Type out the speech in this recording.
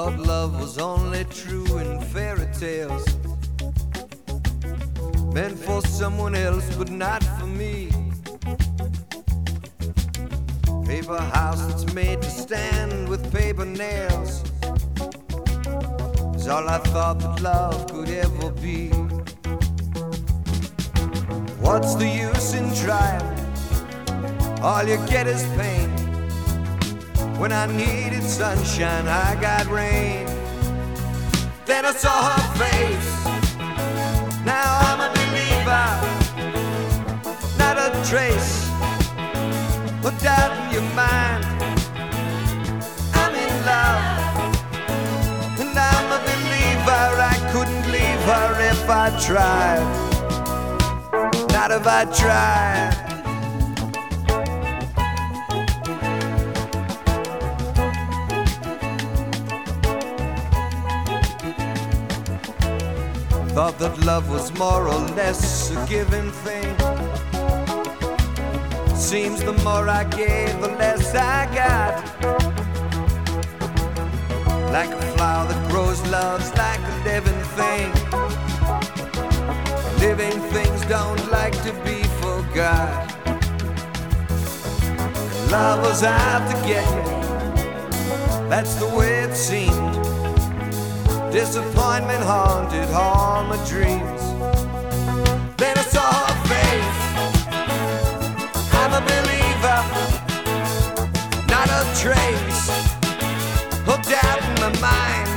thought love was only true in fairy tales, meant for someone else but not for me. Paper house that's made to stand with paper nails is all I thought that love could ever be. What's the use in trying? All you get is pain. When I needed sunshine, I got rain. Then I saw her face. Now I'm a believer, not a trace. Put doubt in your mind. I'm in love, and I'm a believer. I couldn't leave her if I tried. Not if I tried. Thought that love was more or less a given thing. Seems the more I gave, the less I got. Like a flower that grows, love's like a living thing. Living things don't like to be forgot. Love was out to get me, that's the way it seemed. Disappointment haunted all my dreams. Then I saw her face. I'm a believer, not a trace. Hooked out in my mind.